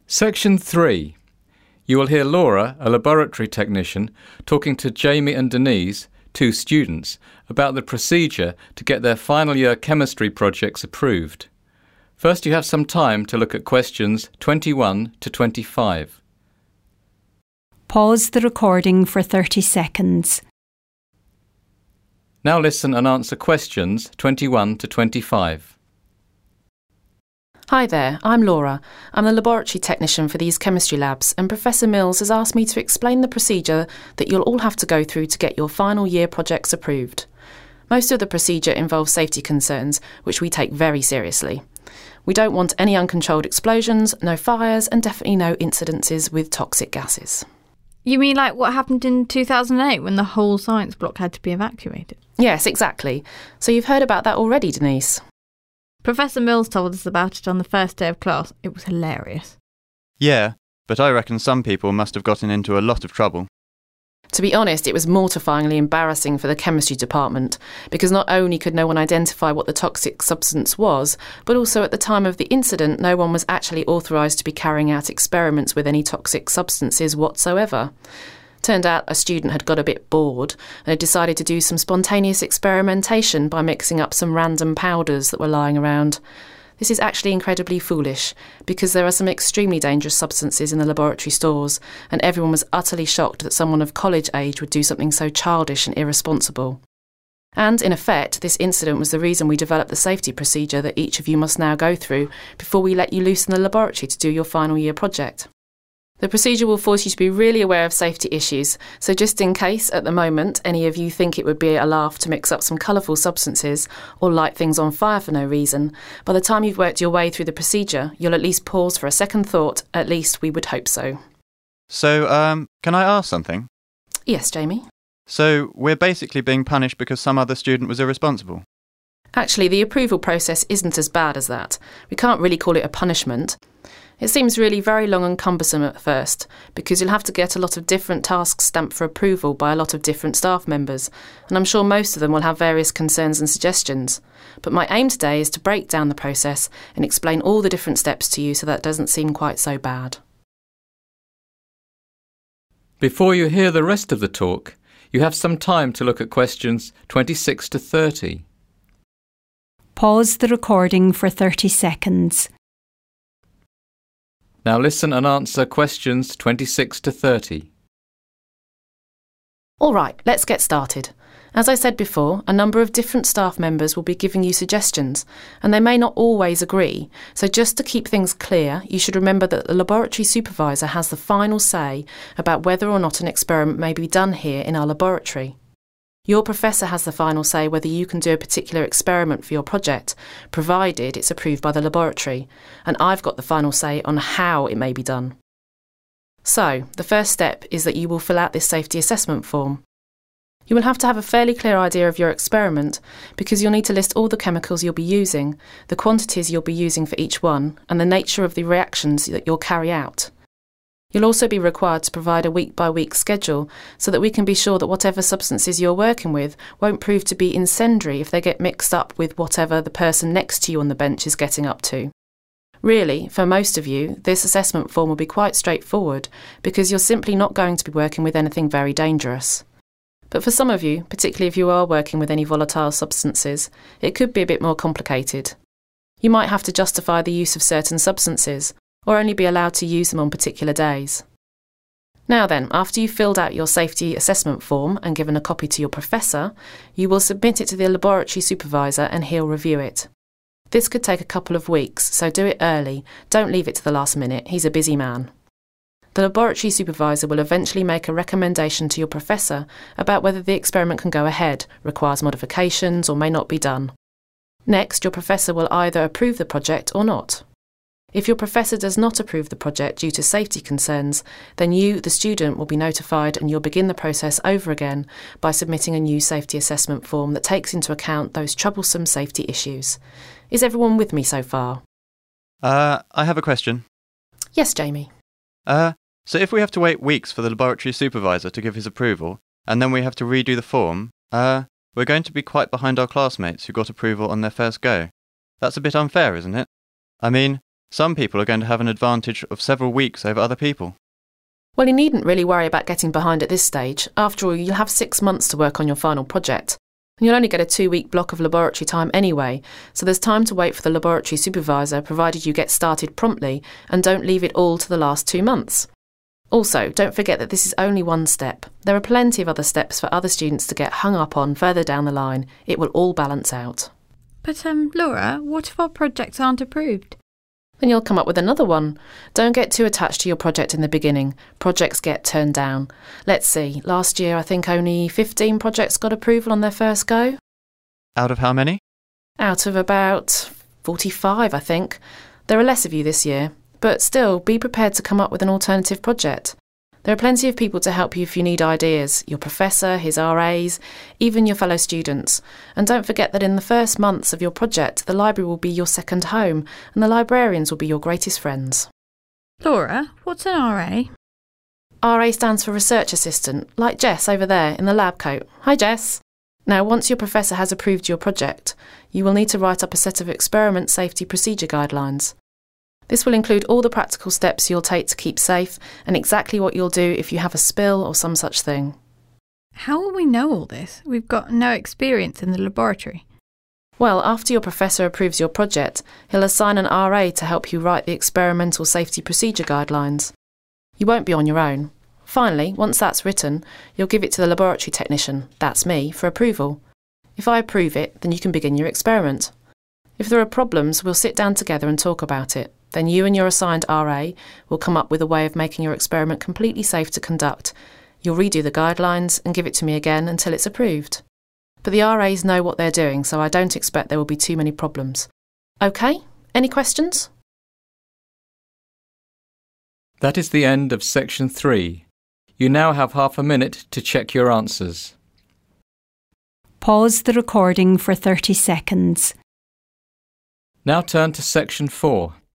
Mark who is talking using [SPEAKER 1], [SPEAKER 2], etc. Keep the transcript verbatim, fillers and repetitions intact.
[SPEAKER 1] Section three. You will hear Laura, a laboratory technician, talking to Jamie and Denise, two students, about the procedure to get their final year chemistry projects approved. First, you have some time to look at questions twenty-one to twenty-five.
[SPEAKER 2] Pause the recording for thirty seconds.
[SPEAKER 1] Now listen and answer questions twenty-one to twenty-five.
[SPEAKER 3] Hi there, I'm Laura. I'm the laboratory technician for these chemistry labs, and Professor Mills has asked me to explain the procedure that you'll all have to go through to get your final year projects approved. Most of the procedure involves safety concerns, which we take very seriously. We don't want any uncontrolled explosions, no fires, and definitely no incidences with toxic gases.
[SPEAKER 4] You mean like what happened in two thousand eight when the whole science block had to be evacuated?
[SPEAKER 3] Yes, exactly. So you've heard about that already, Denise?
[SPEAKER 4] Professor Mills told us about it on the first day of class. It was hilarious.
[SPEAKER 5] Yeah, but I reckon some people must have gotten into a lot of trouble.
[SPEAKER 3] To be honest, it was mortifyingly embarrassing for the chemistry department, because not only could no one identify what the toxic substance was, but also at the time of the incident, no one was actually authorised to be carrying out experiments with any toxic substances whatsoever. Turned out a student had got a bit bored and had decided to do some spontaneous experimentation by mixing up some random powders that were lying around. This is actually incredibly foolish, because there are some extremely dangerous substances in the laboratory stores, and everyone was utterly shocked that someone of college age would do something so childish and irresponsible. And, in effect, this incident was the reason we developed the safety procedure that each of you must now go through before we let you loose in the laboratory to do your final year project. The procedure will force you to be really aware of safety issues, so just in case, at the moment, any of you think it would be a laugh to mix up some colourful substances or light things on fire for no reason, by the time you've worked your way through the procedure, you'll at least pause for a second thought. At least we would hope so.
[SPEAKER 5] So, um, can I ask something?
[SPEAKER 3] Yes, Jamie?
[SPEAKER 5] So, we're basically being punished because some other student was irresponsible?
[SPEAKER 3] Actually, the approval process isn't as bad as that. We can't really call it a punishment. It seems really very long and cumbersome at first, because you'll have to get a lot of different tasks stamped for approval by a lot of different staff members, and I'm sure most of them will have various concerns and suggestions. But my aim today is to break down the process and explain all the different steps to you so that it doesn't seem quite so bad.
[SPEAKER 1] Before you hear the rest of the talk, you have some time to look at questions twenty-six to thirty.
[SPEAKER 2] Pause the recording for thirty seconds.
[SPEAKER 1] Now listen and answer questions twenty-six to thirty.
[SPEAKER 3] All right, let's get started. As I said before, a number of different staff members will be giving you suggestions, and they may not always agree. So just to keep things clear, you should remember that the laboratory supervisor has the final say about whether or not an experiment may be done here in our laboratory. Your professor has the final say whether you can do a particular experiment for your project, provided it's approved by the laboratory, and I've got the final say on how it may be done. So, the first step is that you will fill out this safety assessment form. You will have to have a fairly clear idea of your experiment, because you'll need to list all the chemicals you'll be using, the quantities you'll be using for each one, and the nature of the reactions that you'll carry out. You'll also be required to provide a week-by-week schedule so that we can be sure that whatever substances you're working with won't prove to be incendiary if they get mixed up with whatever the person next to you on the bench is getting up to. Really, for most of you, this assessment form will be quite straightforward because you're simply not going to be working with anything very dangerous. But for some of you, particularly if you are working with any volatile substances, it could be a bit more complicated. You might have to justify the use of certain substances, or only be allowed to use them on particular days. Now then, after you've filled out your safety assessment form and given a copy to your professor, you will submit it to the laboratory supervisor and he'll review it. This could take a couple of weeks, so do it early. Don't leave it to the last minute. He's a busy man. The laboratory supervisor will eventually make a recommendation to your professor about whether the experiment can go ahead, requires modifications, or may not be done. Next, your professor will either approve the project or not. If your professor does not approve the project due to safety concerns, then you, the student, will be notified and you'll begin the process over again by submitting a new safety assessment form that takes into account those troublesome safety issues. Is everyone with me so far?
[SPEAKER 5] Uh, I have a question.
[SPEAKER 3] Yes, Jamie.
[SPEAKER 5] Uh, so if we have to wait weeks for the laboratory supervisor to give his approval, and then we have to redo the form, uh, we're going to be quite behind our classmates who got approval on their first go. That's a bit unfair, isn't it? I mean, Some people are going to have an advantage of several weeks over other people.
[SPEAKER 3] Well, you needn't really worry about getting behind at this stage. After all, you'll have six months to work on your final project. And you'll only get a two-week block of laboratory time anyway, so there's time to wait for the laboratory supervisor, provided you get started promptly and don't leave it all to the last two months. Also, don't forget that this is only one step. There are plenty of other steps for other students to get hung up on further down the line. It will all balance out.
[SPEAKER 4] But, um, Laura, what if our projects aren't approved?
[SPEAKER 3] Then you'll come up with another one. Don't get too attached to your project in the beginning. Projects get turned down. Let's see, last year I think only fifteen projects got approval on their first go.
[SPEAKER 5] Out of how many?
[SPEAKER 3] Out of about forty-five, I think. There are less of you this year, but still, be prepared to come up with an alternative project. There are plenty of people to help you if you need ideas, your professor, his R As, even your fellow students. And don't forget that in the first months of your project, the library will be your second home, and the librarians will be your greatest friends.
[SPEAKER 4] Laura, what's an R A?
[SPEAKER 3] R A stands for Research Assistant, like Jess over there in the lab coat. Hi, Jess. Now, once your professor has approved your project, you will need to write up a set of experiment safety procedure guidelines. This will include all the practical steps you'll take to keep safe and exactly what you'll do if you have a spill or some such thing.
[SPEAKER 4] How will we know all this? We've got no experience in the laboratory.
[SPEAKER 3] Well, after your professor approves your project, he'll assign an R A to help you write the experimental safety procedure guidelines. You won't be on your own. Finally, once that's written, you'll give it to the laboratory technician, that's me, for approval. If I approve it, then you can begin your experiment. If there are problems, we'll sit down together and talk about it. Then you and your assigned R A will come up with a way of making your experiment completely safe to conduct. You'll redo the guidelines and give it to me again until it's approved. But the R As know what they're doing, so I don't expect there will be too many problems. OK? Any questions?
[SPEAKER 1] That is the end of section three. You now have half a minute to check your answers.
[SPEAKER 2] Pause the recording for thirty seconds.
[SPEAKER 1] Now turn to section four.